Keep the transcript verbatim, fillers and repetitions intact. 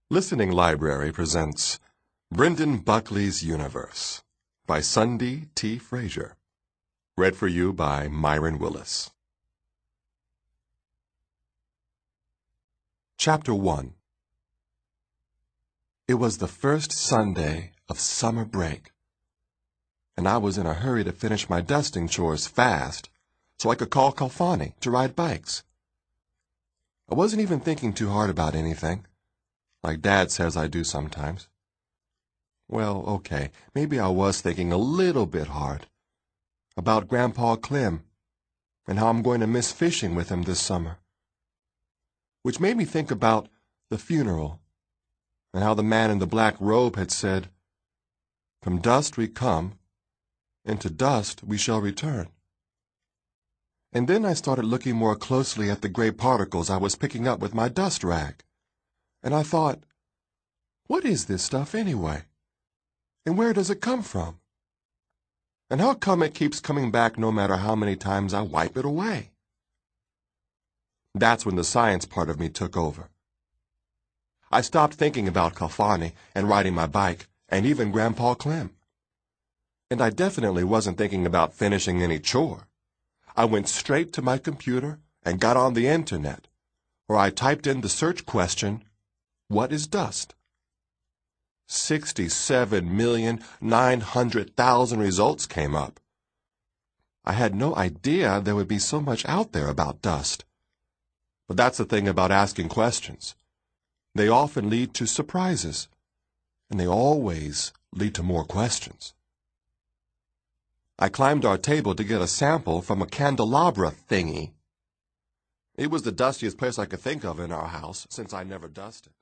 Listening Library presents Brendan Buckley's Universe by Sundie T. Frazier. Read for you by Myron Willis. Chapter one. It was the first Sunday of summer break, and I was in a hurry to finish my dusting chores fast so I could call Kalfani to ride bikes. I wasn't even thinking too hard about anything, like Dad says I do sometimes. Well, okay, maybe I was thinking a little bit hard about Grandpa Clem and how I'm going to miss fishing with him this summer, which made me think about the funeral and how the man in the black robe had said, "From dust we come, and to dust we shall return." And then I started looking more closely at the gray particles I was picking up with my dust rag. And I thought, what is this stuff anyway? And where does it come from? And how come it keeps coming back no matter how many times I wipe it away? That's when the science part of me took over. I stopped thinking about Kalfani and riding my bike, and even Grandpa Clem. And I definitely wasn't thinking about finishing any chore. I went straight to my computer and got on the internet, where I typed in the search question, "What is dust?" Sixty-seven million nine hundred thousand results came up. I had no idea there would be so much out there about dust. But that's the thing about asking questions. They often lead to surprises, and they always lead to more questions. I climbed our table to get a sample from a candelabra thingy. It was the dustiest place I could think of in our house, since I never dusted.